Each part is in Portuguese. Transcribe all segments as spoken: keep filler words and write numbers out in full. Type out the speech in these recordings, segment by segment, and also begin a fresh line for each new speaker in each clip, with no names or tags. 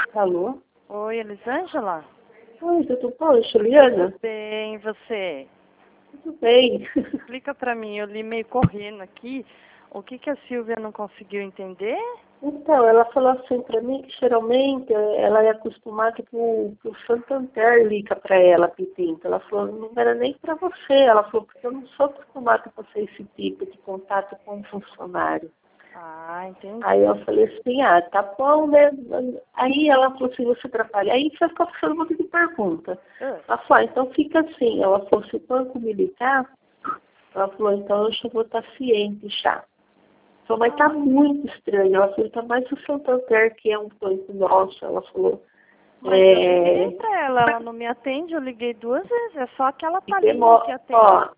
Alô?
Oi, Elisângela?
Oi, tudo bom, Juliana?
Tudo bem, e você?
Tudo bem.
Explica pra mim, eu li meio correndo aqui, o que que a Silvia não conseguiu entender?
Então, ela falou assim pra mim que geralmente ela é acostumada que o, que o Santander liga pra ela pedindo. Ela falou, não era nem pra você. Ela falou, porque eu não sou acostumada com você esse tipo de contato com um funcionário.
Ah, entendi.
Aí eu falei assim, ah, tá bom, né? Aí ela falou assim, você trabalha. Aí você ficou fazendo um monte de pergunta.
Ah.
Ela falou, ah, então fica assim. Ela falou, se o banco me ligar, ela falou, então eu já vou estar ciente já. Falou, mas tá muito estranho. Ela falou, tá mais o Santander, que é um banco nosso. Ela falou,
Mas
é...
eu liguei pra ela, ela não me atende, eu liguei duas vezes, é só aquela
e
palhinha
demora,
que atende.
ó,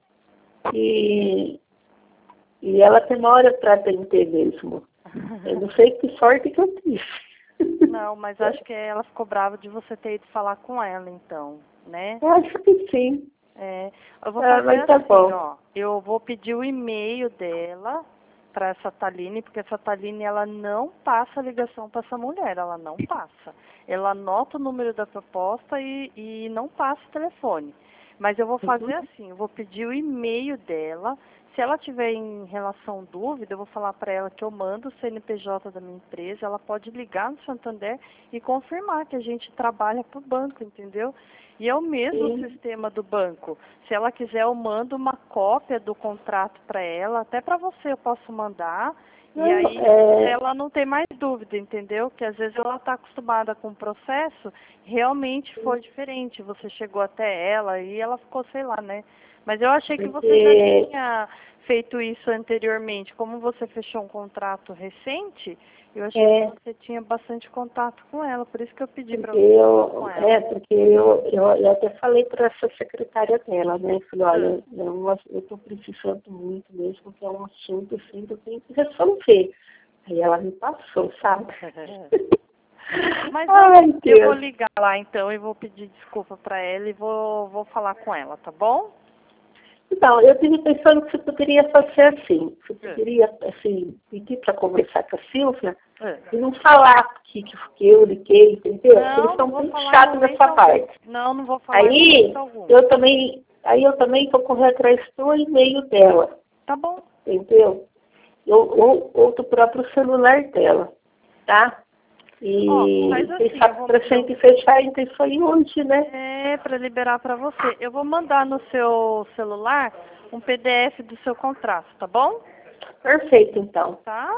e, e ela demora para atender mesmo. Eu não sei que sorte que eu tive.
Não, mas acho que ela ficou brava de você ter ido falar com ela, então, né?
Eu acho que sim.
É, eu vou
Ah,
fazer
mas tá
assim,
bom.
ó, eu vou pedir o e-mail dela para essa Taline, porque essa Taline, ela não passa ligação para essa mulher, ela não passa. Ela anota o número da proposta e, e não passa o telefone. Mas eu vou fazer
Uhum.
assim, eu vou pedir o e-mail dela. Se ela tiver em relação dúvida, eu vou falar para ela que eu mando o C N P J da minha empresa, ela pode ligar no Santander e confirmar que a gente trabalha para o banco, entendeu? E é o mesmo
Sim.
sistema do banco. Se ela quiser, eu mando uma cópia do contrato para ela, até para você eu posso mandar. E
Não,
aí
é...
ela não tem mais dúvida, entendeu? Que às vezes ela está acostumada com o processo, realmente foi diferente. Você chegou até ela e ela ficou, sei lá, né? Mas eu achei que você já
Porque...
tinha feito isso anteriormente. Como você fechou um contrato recente, eu achei
É...
que você tinha bastante contato com ela. Por isso que eu pedi para
Porque
você falar com
eu,
ela.
é, porque eu, eu, eu até falei para essa secretária dela, né? Falei, olha,
Ah.
é um ass- eu estou precisando muito mesmo, que é um assunto assim que eu tenho que resolver. Aí ela me passou, sabe?
Mas
Ai,
eu, eu vou
Deus.
ligar lá então e vou pedir desculpa para ela e vou, vou falar com ela, tá bom?
Então, eu tive pensando que você poderia fazer assim. Você
É.
poderia, assim, pedir para conversar com a Silvia
É.
e não falar que, que que eu liguei, entendeu? Porque eles
Não,
são
não vou
muito
falar em
chatos
momento
nessa
algum.
parte.
Não, não vou falar em
Aí
momento algum.
eu também, aí eu também vou correr atrás do e-mail dela,
Tá bom.
entendeu? Ou, ou, ou do próprio celular dela, tá?
Ó,
E
faz assim,
quem
eu
sabe
vou...
pra gente fechar então isso aí hoje, né?
É, para liberar para você. Eu vou mandar no seu celular um P D F do seu contrato, tá bom?
Perfeito, então.
Tá?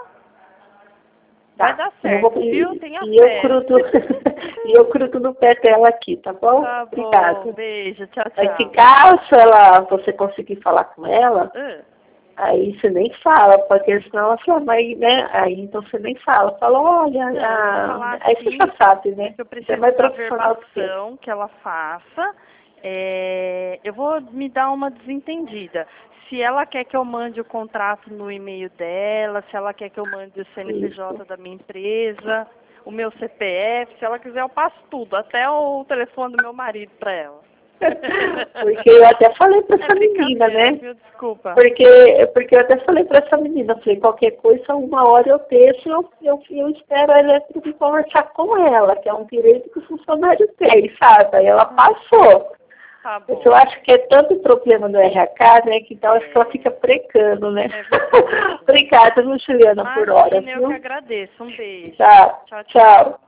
Vai
Tá.
dar
Eu
certo,
vou,
viu?
e,
Tenha
e eu
fé.
crudo, e eu crudo no pé dela aqui, tá bom?
Tá bom,
Obrigada.
beijo, tchau,
Aí
tchau.
se caso ela, você conseguir falar com ela,
Ah.
aí você nem fala, porque senão ela fala, mas, né? Aí então você nem fala. Fala, olha,
Não, eu vou
a...
falar
aí você
assim,
já sabe, né?
que eu
Você é
preciso
mais
da
profissional que você.
verbação que ela faça. É, eu vou me dar uma desentendida. Se ela quer que eu mande o contrato no e-mail dela, se ela quer que eu mande o C N P J
Isso.
da minha empresa, o meu C P F, se ela quiser eu passo tudo, até o telefone do meu marido para ela.
Porque eu até falei pra
É
essa menina,
brincadeira,
né?
viu? Desculpa.
Porque, porque eu até falei pra essa menina, falei, qualquer coisa, uma hora eu deixo, eu, eu, eu espero a elétrica conversar com ela, que é um direito que o funcionário tem, sabe? Aí ela passou.
Tá bom.
Porque eu acho que é tanto problema no R H, né, que então acho que ela
É.
fica precando, né?
É verdade.
Obrigada, viu, Juliana, por hora,
Imagina, eu que
viu?
agradeço. Um beijo.
Tá,
Tchau, tchau.
tchau.